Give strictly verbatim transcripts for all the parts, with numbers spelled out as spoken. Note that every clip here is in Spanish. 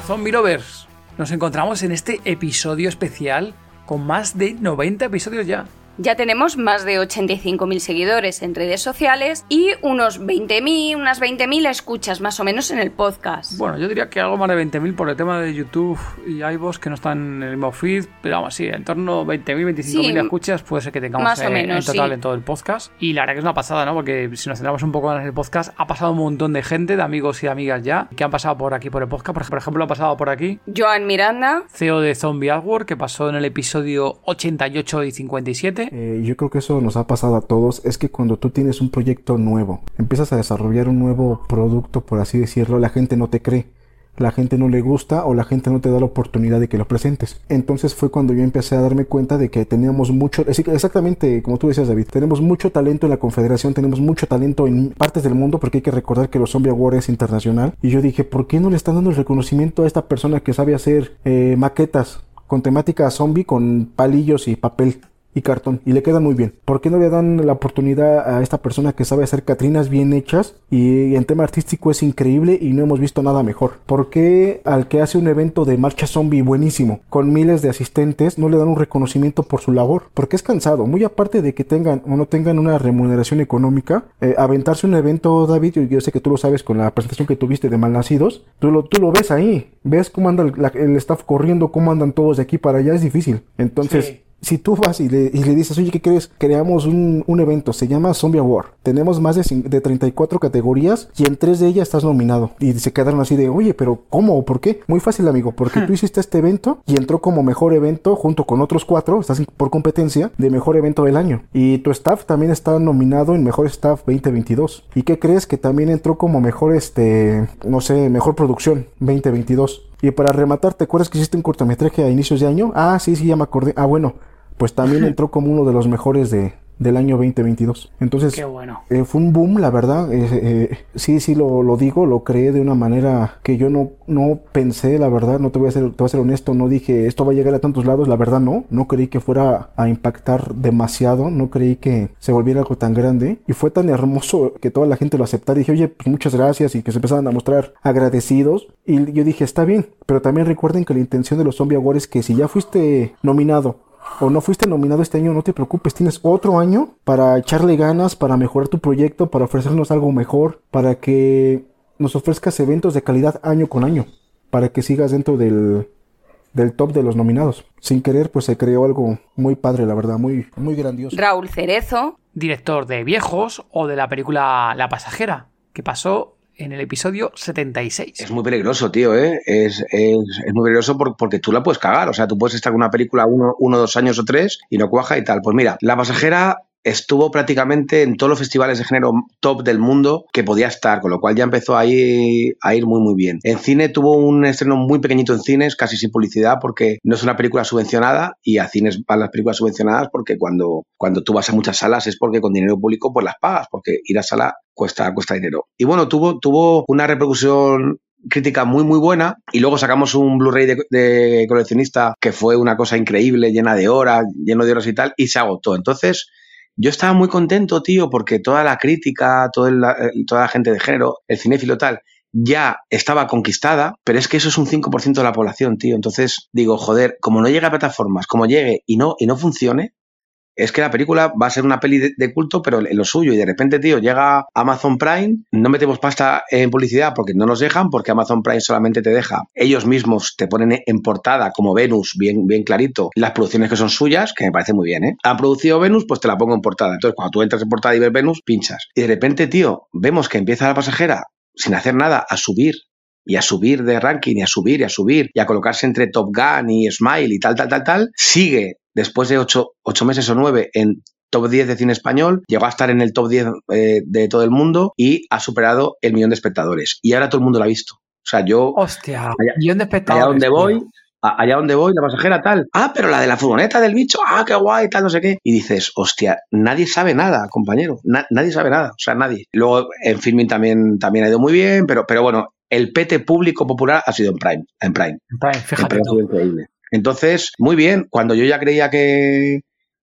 Zombie Lovers, nos encontramos en este episodio especial con más de noventa episodios ya. Ya tenemos más de ochenta y cinco mil seguidores en redes sociales y unos veinte mil, unas veinte mil escuchas más o menos en el podcast. Bueno, yo diría que algo más de veinte mil por el tema de YouTube y iVoox que no están en el mismo feed, pero vamos, sí, en torno a veinte mil, veinticinco mil sí, escuchas puede ser que tengamos más o eh, menos, en total sí. en todo el podcast. Y la verdad que es una pasada, ¿no? Porque si nos centramos un poco en el podcast, ha pasado un montón de gente, de amigos y de amigas ya, que han pasado por aquí por el podcast. Por ejemplo, ha pasado por aquí Joan Miranda, C E O de Zombie Artwork, que pasó en el episodio ochenta y ocho y cincuenta y siete. Eh, yo creo que eso nos ha pasado a todos, es que cuando tú tienes un proyecto nuevo, empiezas a desarrollar un nuevo producto, por así decirlo, la gente no te cree, la gente no le gusta o la gente no te da la oportunidad de que lo presentes. Entonces fue cuando yo empecé a darme cuenta de que teníamos mucho, exactamente como tú decías, David, tenemos mucho talento en la Confederación, tenemos mucho talento en partes del mundo, porque hay que recordar que los Zombie Awards es internacional, y yo dije, ¿por qué no le están dando el reconocimiento a esta persona que sabe hacer eh, maquetas con temática zombie, con palillos y papel y cartón, y le queda muy bien? ¿Por qué no le dan la oportunidad a esta persona que sabe hacer catrinas bien hechas y en tema artístico es increíble y no hemos visto nada mejor? ¿Por qué al que hace un evento de marcha zombie buenísimo con miles de asistentes no le dan un reconocimiento por su labor? Porque es cansado, muy aparte de que tengan o no tengan una remuneración económica, eh, aventarse un evento, David, yo, yo sé que tú lo sabes con la presentación que tuviste de Malnacidos, tú lo, tú lo ves ahí, ves cómo anda el, la, el staff corriendo, cómo andan todos de aquí para allá, es difícil. Entonces sí. Si tú vas y le, y le dices, oye, ¿qué crees? Creamos un, un evento, se llama Zombie Award. Tenemos más de, de treinta y cuatro categorías y en tres de ellas estás nominado. Y se quedaron así de, oye, pero ¿cómo? ¿Por qué? Muy fácil, amigo, porque tú hiciste este evento y entró como mejor evento junto con otros cuatro, estás por competencia, de mejor evento del año. Y tu staff también está nominado en Mejor Staff veinte veintidós. ¿Y qué crees? Que también entró como mejor, este, no sé, mejor producción veinte veintidós. Y para rematar, ¿te acuerdas que hiciste un cortometraje a inicios de año? Ah, sí, sí, ya me acordé. Ah, bueno, pues también entró como uno de los mejores de, del año veinte veintidós. Entonces, qué bueno. eh, fue un boom, la verdad. Eh, eh, sí, sí, lo, lo digo, lo creé de una manera que yo no, no pensé, la verdad. No te voy a ser, te voy a ser honesto, no dije esto va a llegar a tantos lados, la verdad no. No creí que fuera a impactar demasiado, no creí que se volviera algo tan grande. Y fue tan hermoso que toda la gente lo aceptara. Y dije, oye, pues muchas gracias, y que se empezaron a mostrar agradecidos. Y yo dije, está bien, pero también recuerden que la intención de los Zombie Awards es que si ya fuiste nominado o no fuiste nominado este año, no te preocupes, tienes otro año para echarle ganas, para mejorar tu proyecto, para ofrecernos algo mejor, para que nos ofrezcas eventos de calidad año con año, para que sigas dentro del, del top de los nominados. Sin querer, pues se creó algo muy padre, la verdad, muy, muy grandioso. Raúl Cerezo, director de Viejos o de la película La Pasajera, que pasó en el episodio setenta y seis. Es muy peligroso, tío, ¿eh? Es, es, es muy peligroso por, porque tú la puedes cagar. O sea, tú puedes estar con una película uno, uno, dos años o tres y no cuaja y tal. Pues mira, La Pasajera estuvo prácticamente en todos los festivales de género top del mundo que podía estar, con lo cual ya empezó a ir, a ir muy muy bien. En cine tuvo un estreno muy pequeñito en cines, casi sin publicidad, porque no es una película subvencionada, y a cines van las películas subvencionadas porque cuando, cuando tú vas a muchas salas es porque con dinero público pues las pagas, porque ir a sala cuesta, cuesta dinero. Y bueno, tuvo, tuvo una repercusión crítica muy muy buena, y luego sacamos un Blu-ray de, de coleccionista que fue una cosa increíble, llena de horas, lleno de horas y tal, y se agotó. Entonces yo estaba muy contento, tío, porque toda la crítica, toda la, toda la gente de género, el cinéfilo tal, ya estaba conquistada, pero es que eso es un cinco por ciento de la población, tío. Entonces digo, joder, como no llegue a plataformas, como llegue y no, y no funcione, es que la película va a ser una peli de, de culto, pero en lo suyo, y de repente, tío, llega Amazon Prime, no metemos pasta en publicidad porque no nos dejan, porque Amazon Prime solamente te deja, ellos mismos te ponen en portada como Venus, bien, bien clarito, las producciones que son suyas, que me parece muy bien, ¿eh? Han producido Venus, pues te la pongo en portada. Entonces, cuando tú entras en portada y ves Venus, pinchas. Y de repente, tío, vemos que empieza La Pasajera, sin hacer nada, a subir, y a subir de ranking, y a subir, y a subir, y a colocarse entre Top Gun y Smile y tal, tal, tal, tal, sigue después de ocho, ocho meses o nueve en top diez de cine español, llegó a estar en el top diez eh, de todo el mundo y ha superado el millón de espectadores. Y ahora todo el mundo lo ha visto. O sea, yo... Hostia, allá, millón de espectadores. Allá donde voy, a, allá donde voy, La Pasajera tal. Ah, pero la de la furgoneta del bicho, ah, qué guay, tal, no sé qué. Y dices, hostia, nadie sabe nada, compañero. Na, nadie sabe nada, o sea, nadie. Luego en Filmin también, también ha ido muy bien, pero, pero bueno, el pete público popular ha sido en Prime. En Prime, en Prime, fíjate. En Prime ha sido increíble. Entonces, muy bien, cuando yo ya creía que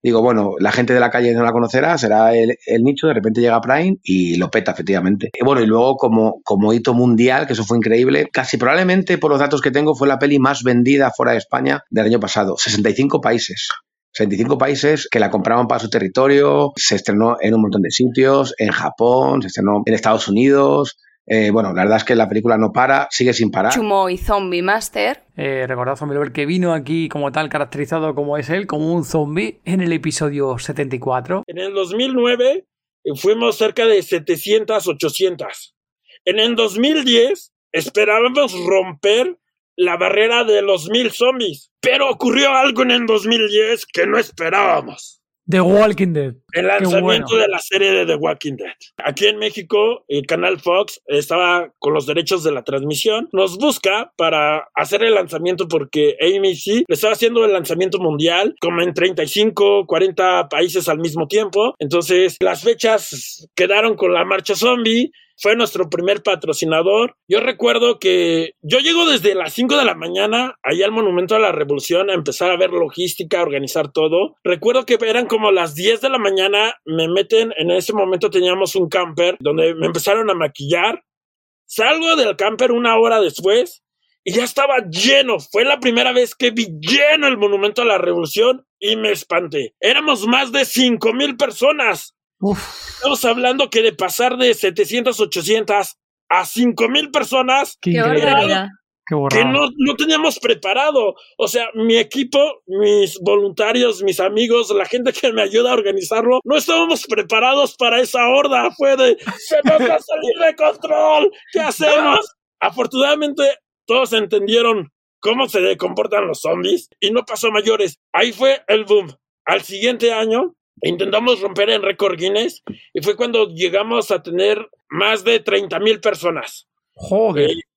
digo, bueno, la gente de la calle no la conocerá, será el, el nicho, de repente llega Prime y lo peta, efectivamente. Y bueno, y luego como, como hito mundial, que eso fue increíble, casi probablemente, por los datos que tengo, fue la peli más vendida fuera de España del año pasado. sesenta y cinco países. sesenta y cinco países que la compraban para su territorio, se estrenó en un montón de sitios, en Japón, se estrenó en Estados Unidos. Eh, bueno, la verdad es que la película no para, sigue sin parar. Chumo y Zombie Master. Eh, recordad, Zombie Lover, que vino aquí como tal, caracterizado como es él, como un zombie, en el episodio setenta y cuatro. En el dos mil nueve fuimos cerca de setecientas, ochocientas. En el dos mil diez esperábamos romper la barrera de los mil zombies, pero ocurrió algo en el dos mil diez que no esperábamos. The Walking Dead. El lanzamiento bueno. de la serie de The Walking Dead. Aquí en México, el canal Fox estaba con los derechos de la transmisión. Nos busca para hacer el lanzamiento porque A M C le estaba haciendo el lanzamiento mundial como en treinta y cinco, cuarenta países al mismo tiempo. Entonces, las fechas quedaron con la marcha zombie. Fue nuestro primer patrocinador. Yo recuerdo que yo llego desde las cinco de la mañana allá al Monumento a la Revolución a empezar a ver logística, a organizar todo. Recuerdo que eran como las diez de la mañana, me meten, en ese momento teníamos un camper donde me empezaron a maquillar. Salgo del camper una hora después y ya estaba lleno. Fue la primera vez que vi lleno el Monumento a la Revolución y me espanté. Éramos más de cinco mil personas. Uf. Estamos hablando que de pasar de setecientas, ochocientas a cinco mil personas, ¡qué barbaridad! Que no, no teníamos preparado. O sea, mi equipo, mis voluntarios, mis amigos, la gente que me ayuda a organizarlo, no estábamos preparados para esa horda. Fue de, se nos va a salir de control, ¿qué hacemos? Afortunadamente, todos entendieron cómo se comportan los zombies y no pasó a mayores. Ahí fue el boom. Al siguiente año, intentamos romper en récord Guinness y fue cuando llegamos a tener más de treinta mil personas. Joder. Eh,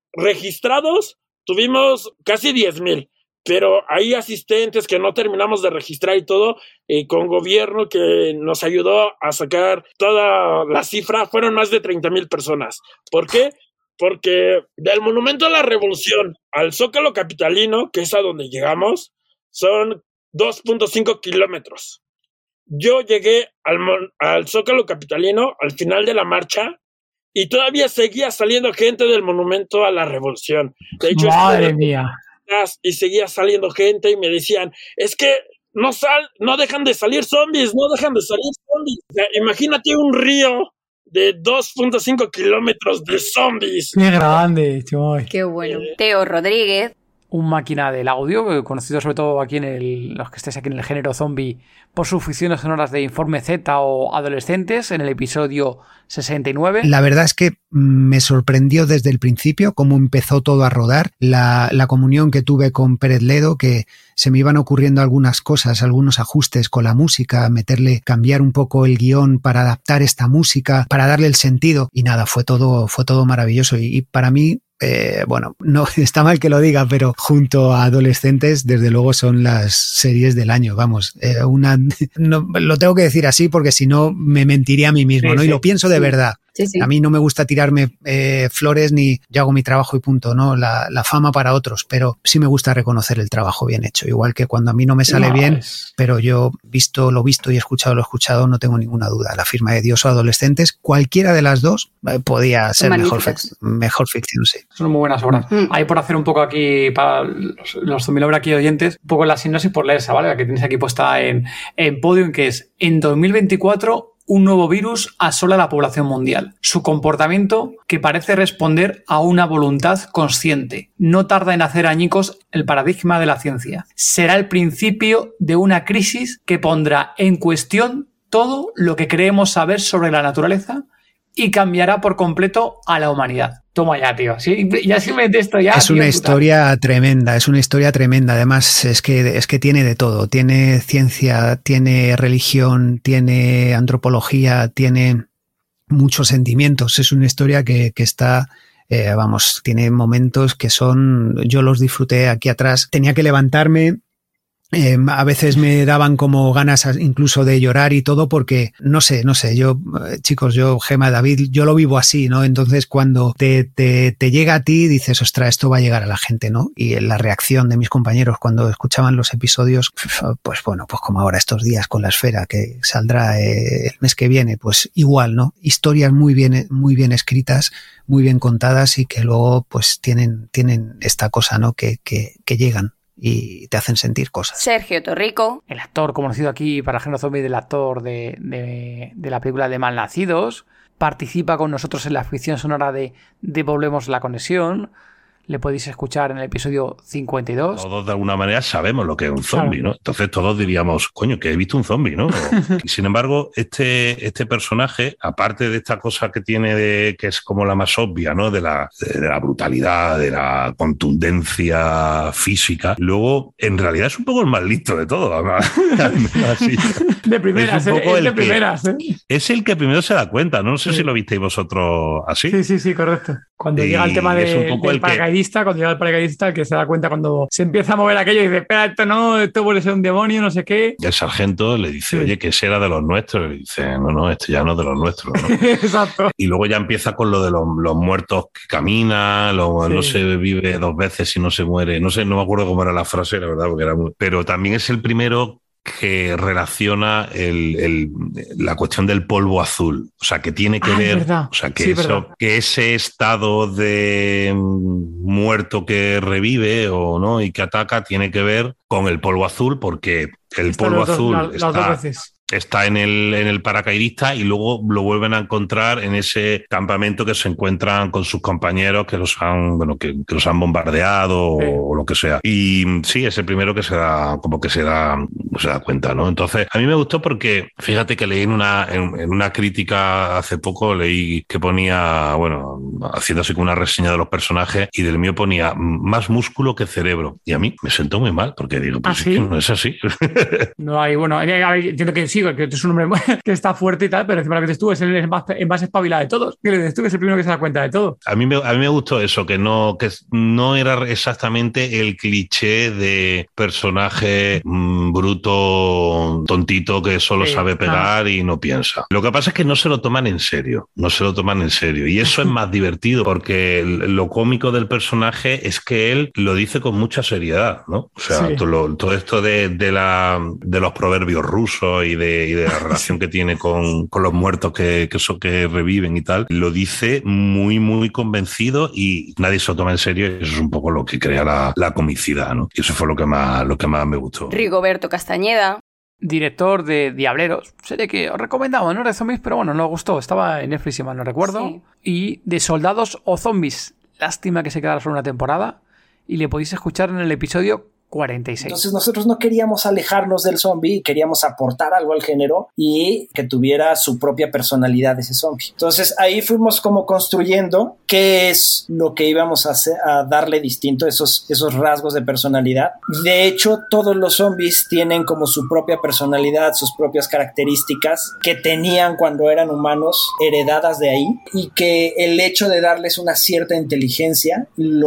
registrados tuvimos casi diez mil, pero hay asistentes que no terminamos de registrar y todo, eh, con gobierno que nos ayudó a sacar toda la cifra, fueron más de treinta mil personas. ¿Por qué? Porque del Monumento a la Revolución al Zócalo Capitalino, que es a donde llegamos, son dos punto cinco kilómetros. Yo llegué al, al Zócalo Capitalino al final de la marcha y todavía seguía saliendo gente del Monumento a la Revolución. De hecho, madre mía. Y seguía saliendo gente y me decían, es que no sal, no dejan de salir zombies, no dejan de salir zombies. O sea, imagínate un río de dos punto cinco kilómetros de zombies. Qué grande, chaval. Qué bueno. Eh, Teo Rodríguez. Un máquina del audio, conocido sobre todo aquí en el, los que estéis aquí en el género zombie, por sus ficciones sonoras de Informe Z o Adolescentes, en el episodio sesenta y nueve. La verdad es que me sorprendió desde el principio cómo empezó todo a rodar, la, la comunión que tuve con Pérez Ledo, que se me iban ocurriendo algunas cosas, algunos ajustes con la música, meterle, cambiar un poco el guión para adaptar esta música, para darle el sentido, y nada, fue todo, fue todo maravilloso, y, y para mí, Eh, bueno, no está mal que lo diga, pero junto a Adolescentes, desde luego son las series del año, vamos, eh, una, no, lo tengo que decir así porque si no me mentiría a mí mismo, sí, ¿no? Sí, y lo pienso de sí. verdad. Sí, sí. A mí no me gusta tirarme eh, flores ni yo hago mi trabajo y punto, ¿no? La, la fama para otros, pero sí me gusta reconocer el trabajo bien hecho, igual que cuando a mí no me sale no, bien, es... pero yo visto lo visto y escuchado lo escuchado, no tengo ninguna duda. La firma de Dios o Adolescentes, cualquiera de las dos eh, podía ser mejor, fic- mejor ficción, sí. Son muy buenas obras. Mm. Ahí por hacer un poco aquí para los, los Zombie Lover aquí oyentes, un poco la sinopsis por leerse, ¿vale? La que tenéis aquí puesta en, en Podium, que es en dos mil veinticuatro un nuevo virus asola a la población mundial. Su comportamiento, que parece responder a una voluntad consciente, no tarda en hacer añicos el paradigma de la ciencia. Será el principio de una crisis que pondrá en cuestión todo lo que creemos saber sobre la naturaleza y cambiará por completo a la humanidad. Toma ya, tío. ¿Sí? Ya si me esto ya. Es tío, una puta. historia tremenda, es una historia tremenda. Además, es que, es que tiene de todo. Tiene ciencia, tiene religión, tiene antropología, tiene muchos sentimientos. Es una historia que, que está... Eh, vamos, tiene momentos que son... Yo los disfruté aquí atrás. Tenía que levantarme Eh, a veces me daban como ganas incluso de llorar y todo porque, no sé, no sé, yo, chicos, yo, Gemma, David, yo lo vivo así, ¿no? Entonces cuando te, te, te llega a ti dices, ostras, esto va a llegar a la gente, ¿no? Y la reacción de mis compañeros cuando escuchaban los episodios, pues bueno, pues como ahora estos días con La Esfera, que saldrá eh, el mes que viene, pues igual, ¿no? Historias muy bien, muy bien escritas, muy bien contadas y que luego pues tienen, tienen esta cosa, ¿no? Que, que, que llegan y te hacen sentir cosas. Sergio Torrico, el actor conocido aquí para Género Zombie del actor de, de, de la película de Malnacidos, participa con nosotros en la ficción sonora de Devolvemos la conexión. Le podéis escuchar en el episodio cincuenta y dos. Todos de alguna manera sabemos lo que es un zombie, claro, ¿no? Entonces todos diríamos, coño, que he visto un zombie, ¿no? Y sin embargo, este, este personaje, aparte de esta cosa que tiene de, que es como la más obvia, ¿no? De la, de la brutalidad, de la contundencia física, luego en realidad es un poco el más listo de todo. Así. De primeras, es, es de primeras. Que, ¿eh? Es el que primero se da cuenta, ¿no? No sé sí. si lo visteis vosotros así. Sí, sí, sí, correcto. Cuando y llega el tema de, del paracaidista, que... cuando llega el paracaidista, el que se da cuenta cuando se empieza a mover aquello y dice, espera, esto no, esto puede ser un demonio, no sé qué. Y el sargento le dice, sí. oye, que ese era de los nuestros. Y le dice, no, no, este ya no es de los nuestros, ¿no? Exacto. Y luego ya empieza con lo de los, los muertos que caminan, lo, sí. no se vive dos veces y no se muere. No sé, no me acuerdo cómo era la frase, la verdad, porque era muy... Pero también es el primero que relaciona el, el, la cuestión del polvo azul, o sea, que tiene que ah, ver, o sea, que, sí, eso, que ese estado de muerto que revive o no y que ataca tiene que ver con el polvo azul, porque el está polvo azul dos, la, está, las dos veces. está en el, en el paracaidista y luego lo vuelven a encontrar en ese campamento que se encuentran con sus compañeros que los han, bueno, que, que los han bombardeado sí. o, o lo que sea. Y sí, es el primero que se da, como que se da, se da cuenta, ¿no? Entonces, a mí me gustó porque, fíjate que leí en una, en, en una crítica hace poco, leí que ponía, bueno, haciendo así como una reseña de los personajes y del mío ponía más músculo que cerebro. Y a mí me sentó muy mal porque digo, pues ¿Ah, sí? es que no es así. No hay, bueno, entiendo que sí, que es un hombre que está fuerte y tal, pero encima lo que dices tú es el más, el más espabilado de todos. Que le dices tú que es el primero que se da cuenta de todo. A mí me, a mí me gustó eso, que no, que no era exactamente el cliché de personaje mmm, bruto, tontito, que solo sí, sabe pegar ah. y no piensa. Lo que pasa es que no se lo toman en serio, no se lo toman en serio. Y eso es más divertido, porque lo cómico del personaje es que él lo dice con mucha seriedad, ¿no? O sea, sí. todo, todo esto de, de, la, de los proverbios rusos y de, y de la relación que tiene con, con los muertos que, que, eso, que reviven y tal, lo dice muy, muy convencido y nadie se lo toma en serio. Y eso es un poco lo que crea la, la comicidad, ¿no? Y eso fue lo que más, lo que más me gustó. Rigoberto Castañeda, director de Diableros, serie que os recomendamos, no era de zombies, pero bueno, nos gustó, estaba en Netflix, si mal no recuerdo, sí. Y de Soldados o Zombies, lástima que se quedara solo una temporada, y le podéis escuchar en el episodio cuarenta y seis. Entonces nosotros no queríamos alejarnos del zombie, queríamos aportar algo al género y que tuviera su propia personalidad ese zombie. Entonces ahí fuimos como construyendo qué es lo que íbamos a, hacer, a darle distinto, esos, esos rasgos de personalidad. De hecho, todos los zombies tienen como su propia personalidad, sus propias características que tenían cuando eran humanos, heredadas de ahí, y que el hecho de darles una cierta inteligencia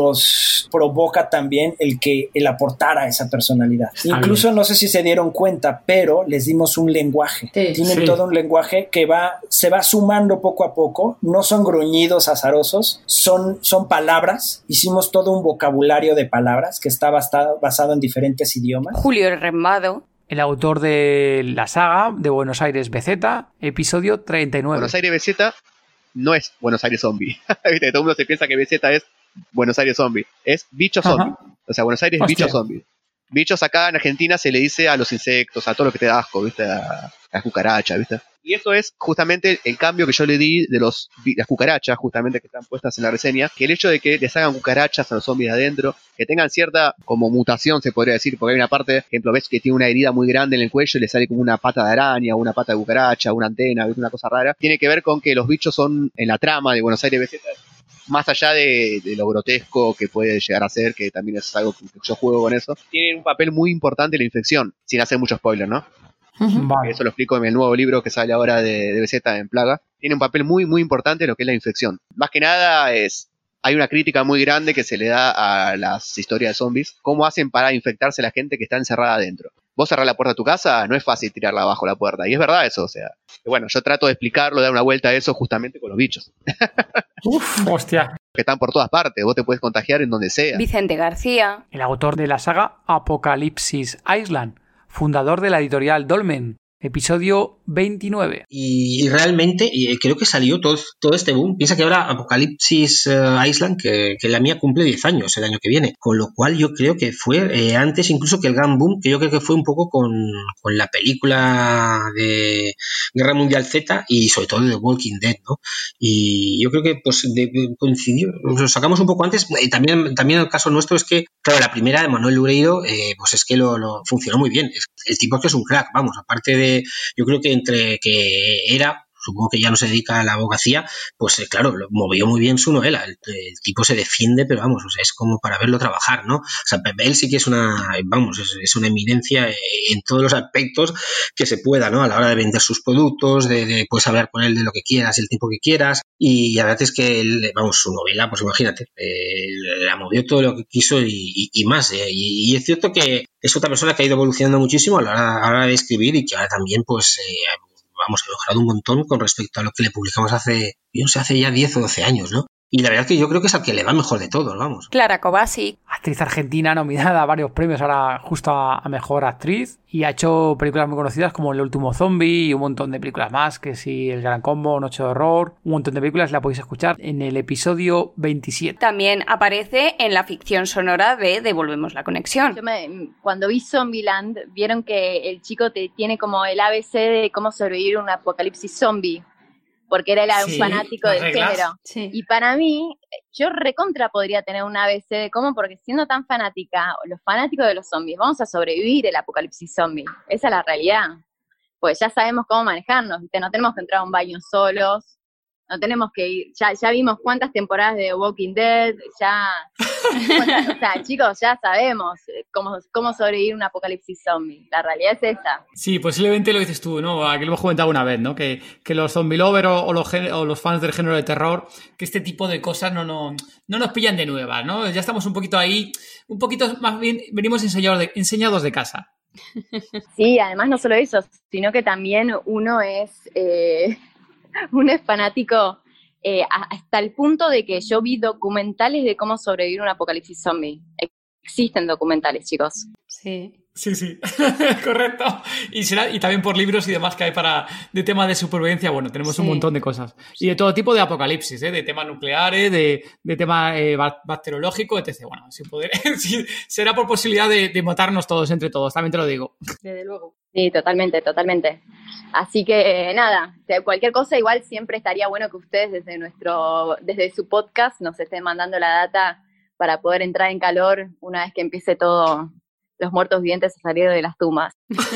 los provoca también el que el aportar a esa personalidad. Incluso bien. No sé si se dieron cuenta, pero les dimos un lenguaje. Sí, Tienen sí. todo un lenguaje que va, se va sumando poco a poco. No son gruñidos azarosos, son, son palabras. Hicimos todo un vocabulario de palabras que está basado, basado en diferentes idiomas. Julio Rembado, el autor de la saga de Buenos Aires B Z, episodio treinta y nueve. Buenos Aires B Z no es Buenos Aires Zombie. Todo el mundo se piensa que B Z es Buenos Aires Zombie. Es bicho zombie. Ajá. O sea, Buenos Aires es bicho zombie. Bichos acá en Argentina se le dice a los insectos, a todo lo que te da asco, ¿viste? A, a las cucarachas, ¿viste? Y eso es justamente el cambio que yo le di de los, las cucarachas, justamente que están puestas en la reseña, que el hecho de que les hagan cucarachas a los zombies de adentro, que tengan cierta como mutación, se podría decir, porque hay una parte, por ejemplo, ves que tiene una herida muy grande en el cuello y le sale como una pata de araña, o una pata de cucaracha, una antena, ¿viste? Una cosa rara. Tiene que ver con que los bichos son, en la trama de Buenos Aires B Z, más allá de, de lo grotesco que puede llegar a ser, que también es algo que yo juego con eso, tienen un papel muy importante en la infección, sin hacer mucho spoiler, ¿no? Uh-huh. Vale. Eso lo explico en el nuevo libro que sale ahora de, de B Z en Plaga. Tiene un papel muy, muy importante en lo que es la infección. Más que nada es hay una crítica muy grande que se le da a las historias de zombies. ¿Cómo hacen para infectarse la gente que está encerrada adentro? Vos cerrás la puerta de tu casa, no es fácil tirarla abajo la puerta. Y es verdad eso, o sea. Bueno, yo trato de explicarlo, de dar una vuelta a eso justamente con los bichos. Uf, hostia. Que están por todas partes, vos te puedes contagiar en donde sea. Vicente García. El autor de la saga Apocalipsis Island, fundador de la editorial Dolmen. Episodio veintinueve. Y, y realmente y creo que salió todo, todo este boom. Piensa que ahora Apocalipsis uh, Island, que, que la mía cumple diez años el año que viene. Con lo cual yo creo que fue eh, antes incluso que el gran boom, que yo creo que fue un poco con, con la película de Guerra Mundial Z y sobre todo de The Walking Dead, ¿no? Y yo creo que pues de, de, coincidió, lo sacamos un poco antes. Y también, también el caso nuestro es que, claro, la primera de Manuel Loureiro, eh, pues es que lo, lo funcionó muy bien. El tipo es que es un crack, vamos, aparte de yo creo que entre que era, supongo que ya no se dedica a la abogacía, pues eh, claro, lo movió muy bien su novela. El, el tipo se defiende, pero vamos, o sea, es como para verlo trabajar, ¿no? O sea, él sí que es una, vamos, es, es una eminencia en todos los aspectos que se pueda, ¿no? A la hora de vender sus productos, de, de puedes hablar con él de lo que quieras, el tiempo que quieras, y la verdad es que, él, vamos, su novela, pues imagínate, eh, la movió todo lo que quiso y, y, y más, eh, y, y es cierto que es otra persona que ha ido evolucionando muchísimo a la hora, a la hora de escribir y que ahora también, pues, eh, vamos, ha mejorado un montón con respecto a lo que le publicamos hace, yo no sé, hace ya diez o doce años, ¿no? Y la verdad es que yo creo que es al que le va mejor de todos, vamos. Clara Kovacic. Actriz argentina nominada a varios premios ahora justo a, a Mejor Actriz y ha hecho películas muy conocidas como El último zombie y un montón de películas más, que si El Gran Combo, Noche de Horror, un montón de películas la podéis escuchar en el episodio veintisiete. También aparece en la ficción sonora de Devolvemos la conexión. Yo me, cuando vi Zombieland, vieron que el chico te tiene como el A B C de cómo sobrevivir un apocalipsis zombie, porque era el, sí, un fanático del reglas. Género. Sí. Y para mí, yo recontra podría tener un A B C de cómo, porque siendo tan fanática, los fanáticos de los zombies, vamos a sobrevivir el apocalipsis zombie. Esa es la realidad. Pues ya sabemos cómo manejarnos, ¿viste? No tenemos que entrar a un baño solos, no tenemos que ir, ya, ya vimos cuántas temporadas de Walking Dead, ya, o sea, chicos, ya sabemos cómo, cómo sobrevivir un apocalipsis zombie. La realidad es esa. Sí, posiblemente lo dices tú, ¿no? Aquí lo hemos comentado una vez, ¿no? Que, que los zombie lovers o, o, los, o los fans del género de terror, que este tipo de cosas no, no, no nos pillan de nuevas, ¿no? Ya estamos un poquito ahí, un poquito más bien, venimos enseñados de, enseñados de casa. Sí, además no solo eso, sino que también uno es... Eh... uno es fanático eh, hasta el punto de que yo vi documentales de cómo sobrevivir un apocalipsis zombie. Existen documentales, chicos. Sí. Sí, sí, correcto. Y, será, y también por libros y demás que hay para de temas de supervivencia. Bueno, tenemos sí. un montón de cosas. Y de todo tipo de apocalipsis, ¿eh? De temas nucleares, de, de tema eh, bacteriológico, etcétera. Bueno, si poder, si, será por posibilidad de, de matarnos todos entre todos, también te lo digo. Desde luego. Sí, totalmente, totalmente. Así que eh, nada, cualquier cosa igual siempre estaría bueno que ustedes desde nuestro, desde su podcast nos estén mandando la data para poder entrar en calor una vez que empiece todo, los muertos vivientes a salir de las tumbas.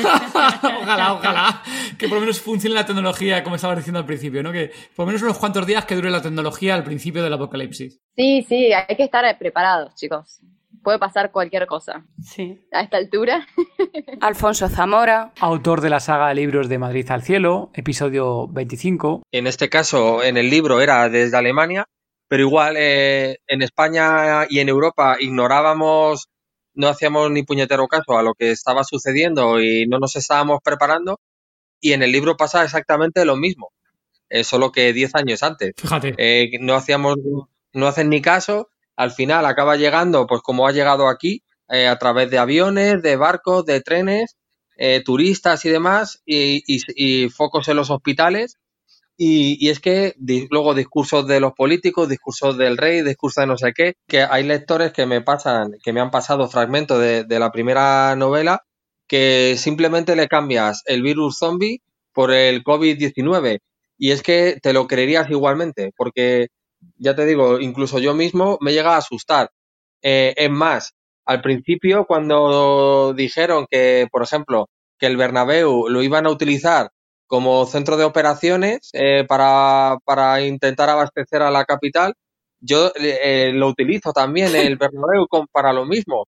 Ojalá, ojalá, que por lo menos funcione la tecnología, como estabas diciendo al principio, ¿no? Que por lo menos unos cuantos días que dure la tecnología al principio del apocalipsis. Sí, sí, hay que estar preparados, chicos. Puede pasar cualquier cosa. Sí. A esta altura. Alfonso Zamora. Autor de la saga de libros de Madrid al cielo, episodio veinticinco. En este caso, en el libro era desde Alemania, pero igual eh, en España y en Europa ignorábamos, no hacíamos ni puñetero caso a lo que estaba sucediendo y no nos estábamos preparando. Y en el libro pasa exactamente lo mismo, eh, solo que diez años antes. Fíjate. Eh, no hacíamos, no hacen ni caso. Al final acaba llegando, pues como ha llegado aquí, eh, a través de aviones, de barcos, de trenes, eh, turistas y demás, y, y, y focos en los hospitales. Y, y es que di, luego discursos de los políticos, discursos del rey, discursos de no sé qué, que hay lectores que me pasan, que me han pasado fragmentos de, de la primera novela, que simplemente le cambias el virus zombie por el covid diecinueve. Y es que te lo creerías igualmente, porque... Ya te digo, incluso yo mismo me llega a asustar. Eh, es más, al principio cuando dijeron que, por ejemplo, que el Bernabéu lo iban a utilizar como centro de operaciones eh, para, para intentar abastecer a la capital, yo eh, lo utilizo también, el Bernabéu, para lo mismo.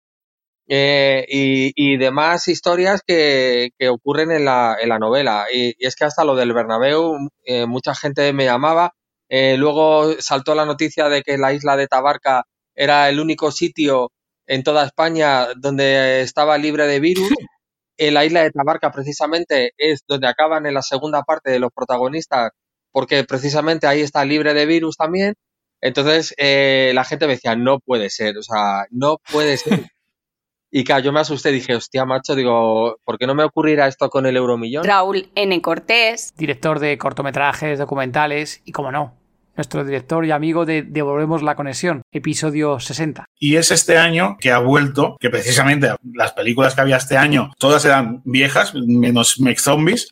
Eh, y, y demás historias que, que ocurren en la, en la novela. Y, y es que hasta lo del Bernabéu, eh, mucha gente me llamaba Eh, luego saltó la noticia de que la isla de Tabarca era el único sitio en toda España donde estaba libre de virus. En la isla de Tabarca precisamente es donde acaban en la segunda parte de los protagonistas, porque precisamente ahí está libre de virus también. Entonces eh, la gente me decía, no puede ser, o sea, no puede ser. Y claro, yo me asusté, dije, hostia, macho, digo, ¿por qué no me ocurrirá esto con el Euromillón? Raúl N. Cortés, director de cortometrajes, documentales y, como no, nuestro director y amigo de Devolvemos la Conexión, episodio sesenta. Y es este año que ha vuelto, que precisamente las películas que había este año, todas eran viejas, menos Mech Zombies,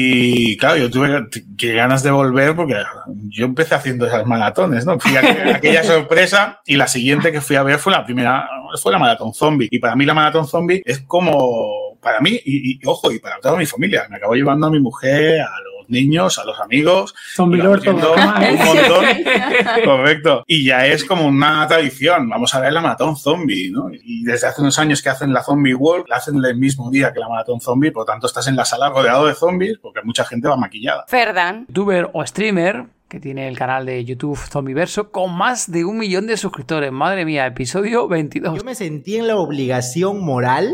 y claro, yo tuve que ganas de volver porque yo empecé haciendo esas maratones, ¿no? Fui a aquella sorpresa y la siguiente que fui a ver fue la primera, fue la Maratón Zombie. Y para mí la Maratón Zombie es como, para mí, y, y ojo, y para toda mi familia, me acabo llevando a mi mujer, a los niños, a los amigos, Zombie Lord, un montón, correcto, y ya es como una tradición, vamos a ver la Maratón Zombie, ¿no? Y desde hace unos años que hacen la Zombie World, la hacen el mismo día que la Maratón Zombie, por lo tanto estás en la sala rodeado de zombies, porque mucha gente va maquillada. Ferdan, youtuber o streamer, que tiene el canal de YouTube Zombiverso, con más de un millón de suscriptores. Madre mía, episodio veintidós. Yo me sentí en la obligación moral.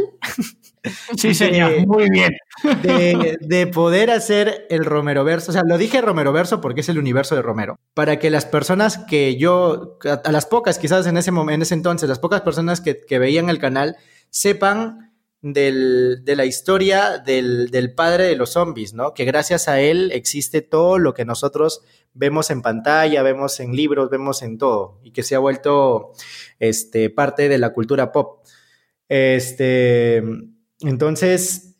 Sí, señor, de, muy bien. De, de poder hacer el Romeroverso. O sea, lo dije Romeroverso porque es el universo de Romero. Para que las personas que yo, a, a las pocas quizás en ese momento, en ese entonces, las pocas personas que, que veían el canal, sepan del, de la historia del, del padre de los zombies, ¿no? Que gracias a él existe todo lo que nosotros vemos en pantalla, vemos en libros, vemos en todo. Y que se ha vuelto este, parte de la cultura pop. Este... Entonces,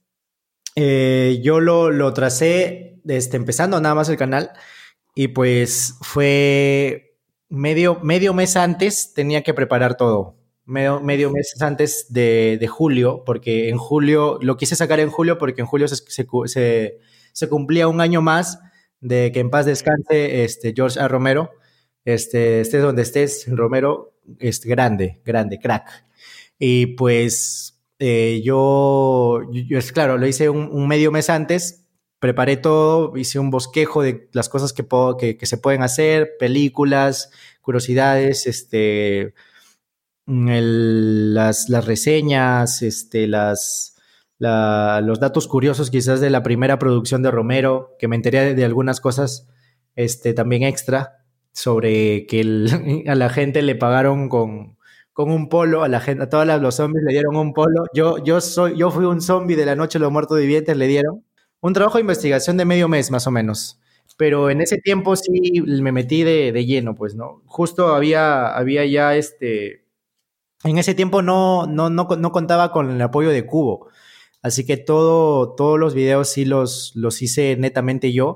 eh, yo lo, lo tracé desde empezando nada más el canal y pues fue medio, medio mes antes tenía que preparar todo. Medio, medio mes antes de, de julio, porque en julio, lo quise sacar en julio porque en julio se, se, se, se cumplía un año más de que en paz descanse este, George A. Romero. Este, estés donde estés, Romero, es grande, grande, crack. Y pues... Eh, yo, yo, es claro, lo hice un, un medio mes antes, preparé todo, hice un bosquejo de las cosas que, puedo, que, que se pueden hacer, películas, curiosidades, este, el, las, las reseñas, este, las, la, los datos curiosos quizás de la primera producción de Romero, que me enteré de, de algunas cosas este, también extra, sobre que el, a la gente le pagaron con... con un polo, a la gente, a todos los zombies le dieron un polo. Yo, yo, soy, yo fui un zombie de la noche de los muertos vivientes, le dieron un trabajo de investigación de medio mes, más o menos. Pero en ese tiempo sí me metí de, de lleno, pues, ¿no? Justo había, había ya este... En ese tiempo no, no, no, no contaba con el apoyo de Cubo. Así que todo, todos los videos sí los, los hice netamente yo.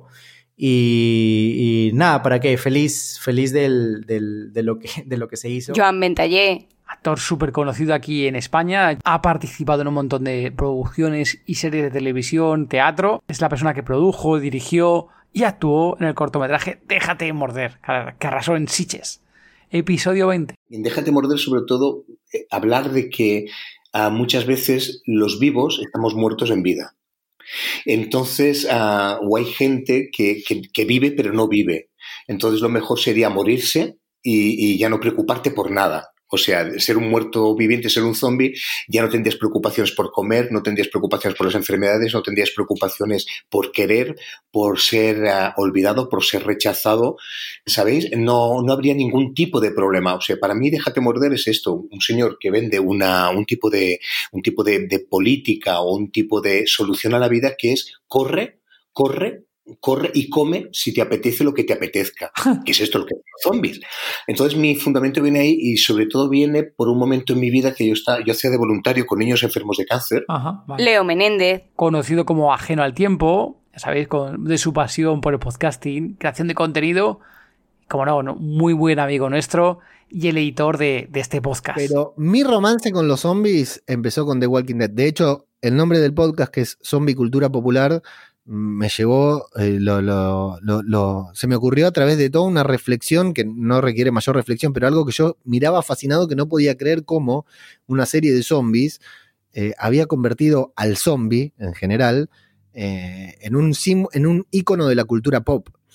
Y, y nada, ¿para qué? Feliz, feliz del, del, de, lo que, de lo que se hizo. Joan Ventallé, actor súper conocido aquí en España, ha participado en un montón de producciones y series de televisión, teatro. Es la persona que produjo, dirigió y actuó en el cortometraje Déjate morder, que arrasó en Sitges. Episodio veinte. En Déjate morder, sobre todo, eh, hablar de que uh, muchas veces los vivos estamos muertos en vida. Entonces, uh, o hay gente que, que, que vive pero no vive. Entonces lo mejor sería morirse y, y ya no preocuparte por nada. O sea, ser un muerto viviente, ser un zombie, ya no tendrías preocupaciones por comer, no tendrías preocupaciones por las enfermedades, no tendrías preocupaciones por querer, por ser uh, olvidado, por ser rechazado, ¿sabéis? No, no habría ningún tipo de problema. O sea, para mí Déjate morder es esto, un señor que vende una, un tipo de, un tipo de, de política o un tipo de solución a la vida que es corre, corre, corre y come si te apetece lo que te apetezca, que es esto lo que son los zombies. Entonces mi fundamento viene ahí y sobre todo viene por un momento en mi vida que yo, estaba, yo hacía de voluntario con niños enfermos de cáncer. Ajá, vale. Leo Menéndez, conocido como Ajeno al Tiempo, ya sabéis, con, de su pasión por el podcasting, creación de contenido, como no, no muy buen amigo nuestro y el editor de, de este podcast. Pero mi romance con los zombies empezó con The Walking Dead. De hecho, el nombre del podcast, que es Zombie Cultura Popular, me llevó, eh, lo, lo, lo, lo, se me ocurrió a través de toda una reflexión que no requiere mayor reflexión, pero algo que yo miraba fascinado, que no podía creer cómo una serie de zombies eh, había convertido al zombie en general eh, en un sim, en un ícono de la cultura pop.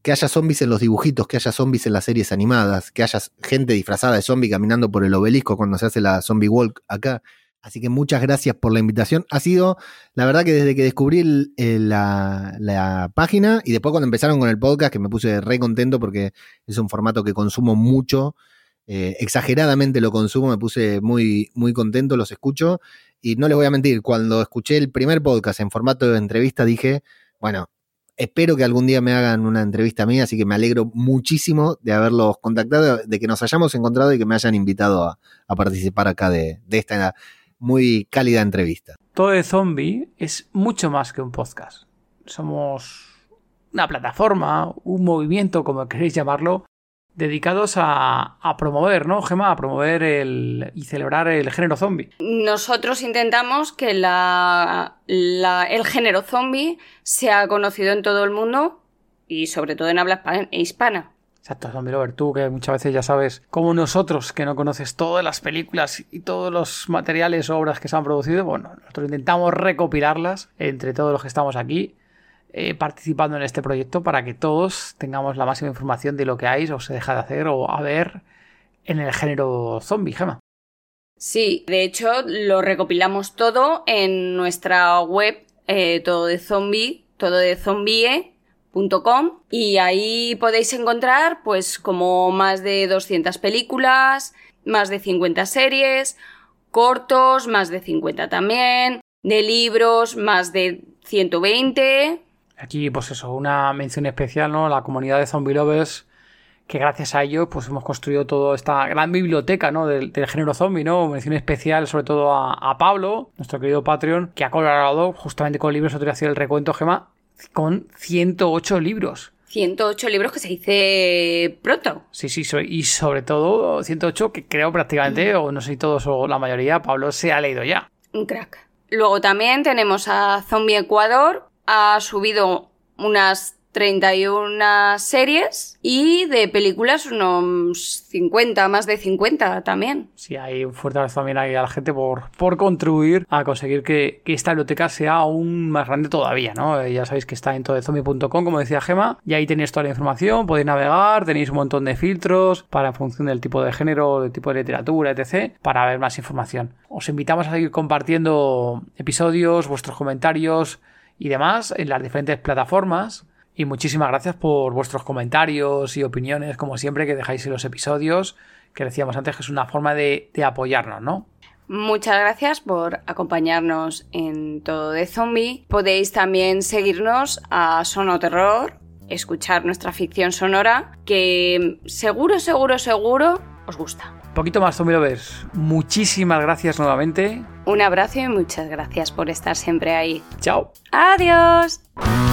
que haya zombies en los dibujitos, que haya zombies en las series animadas, que haya gente disfrazada de zombie caminando por el obelisco cuando se hace la zombie walk acá. Así que muchas gracias por la invitación. Ha sido, la verdad que desde que descubrí el, el, la, la página y después cuando empezaron con el podcast, que me puse re contento porque es un formato que consumo mucho, eh, exageradamente lo consumo, me puse muy, muy contento, los escucho. Y no les voy a mentir, cuando escuché el primer podcast en formato de entrevista dije, bueno, espero que algún día me hagan una entrevista mía, así que me alegro muchísimo de haberlos contactado, de que nos hayamos encontrado y que me hayan invitado a, a participar acá de, de esta muy cálida entrevista. Todo de Zombie es mucho más que un podcast. Somos una plataforma, un movimiento, como queréis llamarlo, dedicados a, a promover, ¿no, Gemma? A promover el, y celebrar el género zombie. Nosotros intentamos que la, la, el género zombie sea conocido en todo el mundo y sobre todo en habla hispana. Exacto, Zombie Lover, tú que muchas veces ya sabes, como nosotros, que no conoces todas las películas y todos los materiales o obras que se han producido, bueno, nosotros intentamos recopilarlas entre todos los que estamos aquí, eh, participando en este proyecto para que todos tengamos la máxima información de lo que hay o se deja de hacer o a ver en el género zombie, Gemma. Sí, de hecho lo recopilamos todo en nuestra web, eh, todo de zombie, todo de zombie punto com, y ahí podéis encontrar pues como más de doscientas películas, más de cincuenta series, cortos, más de cincuenta también, de libros, más de ciento veinte. Aquí pues eso, una mención especial, ¿no? La comunidad de Zombie Lovers, que gracias a ello pues hemos construido toda esta gran biblioteca, ¿no? del, del género zombie, ¿no? Mención especial sobre todo a, a Pablo, nuestro querido Patreon, que ha colaborado justamente con libros, otro día hacía el recuento, Gemma, con ciento ocho libros. ciento ocho libros que se dice pronto. Sí, sí, y sobre todo ciento ocho que creo prácticamente, o no sé si todos o la mayoría, Pablo se ha leído ya. Un crack. Luego también tenemos a Zombie Ecuador, ha subido unas treinta y una series y de películas unos cincuenta, más de cincuenta también. Sí, hay un fuerte abrazo también ahí a la gente por, por contribuir a conseguir que, que esta biblioteca sea aún más grande todavía, ¿no? Eh, ya sabéis que está en todo de zombie punto com, como decía Gemma, y ahí tenéis toda la información, podéis navegar, tenéis un montón de filtros para en función del tipo de género, del tipo de literatura, etcétera, para ver más información. Os invitamos a seguir compartiendo episodios, vuestros comentarios y demás en las diferentes plataformas. Y muchísimas gracias por vuestros comentarios y opiniones, como siempre, que dejáis en los episodios, que decíamos antes que es una forma de, de apoyarnos, ¿no? Muchas gracias por acompañarnos en Todo de Zombie. Podéis también seguirnos a Sonoterror, escuchar nuestra ficción sonora, que seguro, seguro, seguro os gusta. Un poquito más, Zombie Lovers. Muchísimas gracias nuevamente. Un abrazo y muchas gracias por estar siempre ahí. Chao. Adiós.